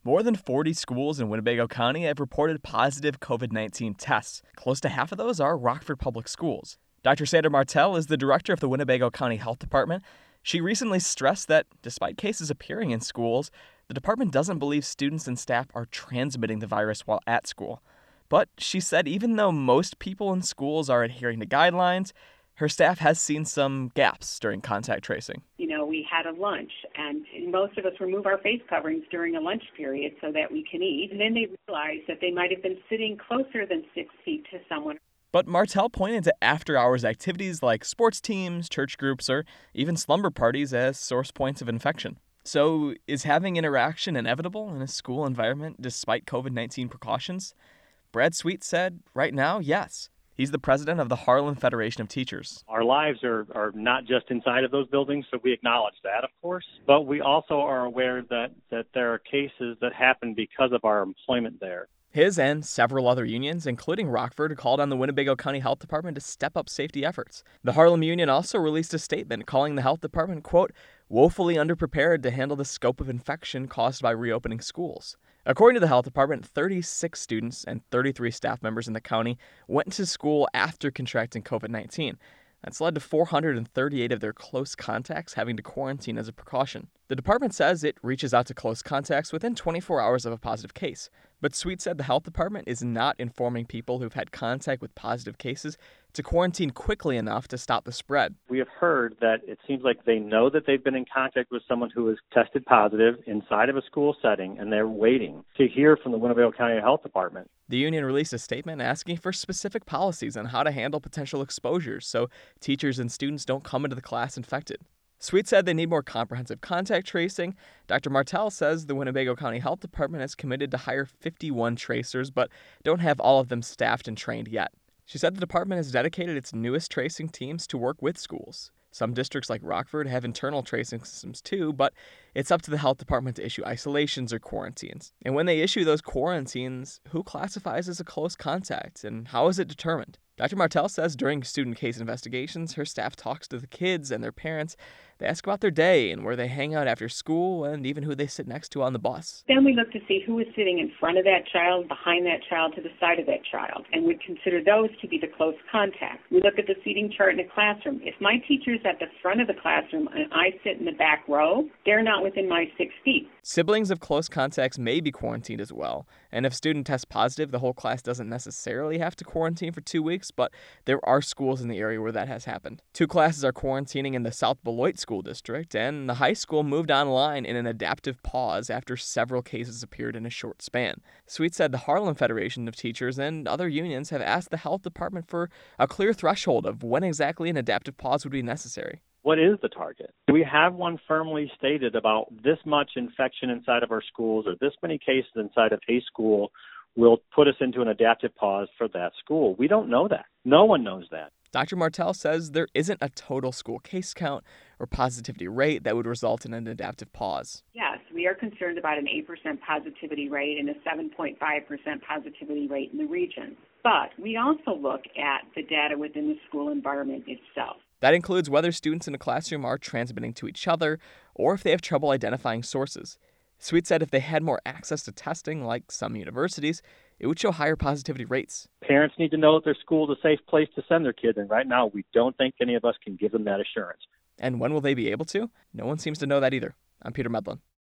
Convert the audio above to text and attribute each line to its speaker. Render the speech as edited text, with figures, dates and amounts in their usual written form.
Speaker 1: More than 40 schools in Winnebago County have reported positive COVID-19 tests. Close to half of those are Rockford Public Schools. Dr. Sandra Martell is the director of the Winnebago County Health Department. She recently stressed that despite cases appearing in schools, the department doesn't believe students and staff are transmitting the virus while at school. But she said even though most people in schools are adhering to guidelines, her staff has seen some gaps during contact tracing.
Speaker 2: We had a lunch, and most of us remove our face coverings during a lunch period so that we can eat. And then they realized that they might have been sitting closer than 6 feet to someone.
Speaker 1: But Martell pointed to after-hours activities like sports teams, church groups, or even slumber parties as source points of infection. So is having interaction inevitable in a school environment despite COVID-19 precautions? Brad Sweet said, right now, yes. He's the president of the Harlan Federation of Teachers.
Speaker 3: Our lives are not just inside of those buildings, so we acknowledge that, of course. But we also are aware that there are cases that happen because of our employment there.
Speaker 1: His and several other unions, including Rockford, called on the Winnebago County Health Department to step up safety efforts. The Harlem Union also released a statement calling the health department, quote, woefully underprepared to handle the scope of infection caused by reopening schools. According to the health department, 36 students and 33 staff members in the county went to school after contracting COVID-19. That's led to 438 of their close contacts having to quarantine as a precaution. The department says it reaches out to close contacts within 24 hours of a positive case. But Sweet said the health department is not informing people who've had contact with positive cases to quarantine quickly enough to stop the spread.
Speaker 3: We have heard that it seems like they know that they've been in contact with someone who has tested positive inside of a school setting, and they're waiting to hear from the Winnebago County Health Department.
Speaker 1: The union released a statement asking for specific policies on how to handle potential exposures so teachers and students don't come into the class infected. Sweet said they need more comprehensive contact tracing. Dr. Martell says the Winnebago County Health Department is committed to hire 51 tracers, but don't have all of them staffed and trained yet. She said the department has dedicated its newest tracing teams to work with schools. Some districts like Rockford have internal tracing systems too, but it's up to the health department to issue isolations or quarantines. And when they issue those quarantines, who classifies as a close contact and how is it determined? Dr. Martell says during student case investigations, her staff talks to the kids and their parents. They ask about their day and where they hang out after school and even who they sit next to on the bus.
Speaker 2: Then we look to see who is sitting in front of that child, behind that child, to the side of that child, and would consider those to be the close contacts. We look at the seating chart in a classroom. If my teacher's at the front of the classroom and I sit in the back row, they're not within my 6 feet.
Speaker 1: Siblings of close contacts may be quarantined as well. And if a student tests positive, the whole class doesn't necessarily have to quarantine for 2 weeks, but there are schools in the area where that has happened. 2 classes are quarantining in the South Beloit School District, and the high school moved online in an adaptive pause after several cases appeared in a short span. Sweet said the Harlan Federation of Teachers and other unions have asked the health department for a clear threshold of when exactly an adaptive pause would be necessary.
Speaker 3: What is the target? Do we have one firmly stated about this much infection inside of our schools or this many cases inside of a school will put us into an adaptive pause for that school? We don't know that. No one knows that.
Speaker 1: Dr. Martell says there isn't a total school case count or positivity rate that would result in an adaptive pause.
Speaker 2: Yes, we are concerned about an 8% positivity rate and a 7.5% positivity rate in the region. But we also look at the data within the school environment itself.
Speaker 1: That includes whether students in a classroom are transmitting to each other or if they have trouble identifying sources. Sweet said if they had more access to testing, like some universities, it would show higher positivity rates.
Speaker 3: Parents need to know that their school is a safe place to send their kids, and right now we don't think any of us can give them that assurance.
Speaker 1: And when will they be able to? No one seems to know that either. I'm Peter Medlin.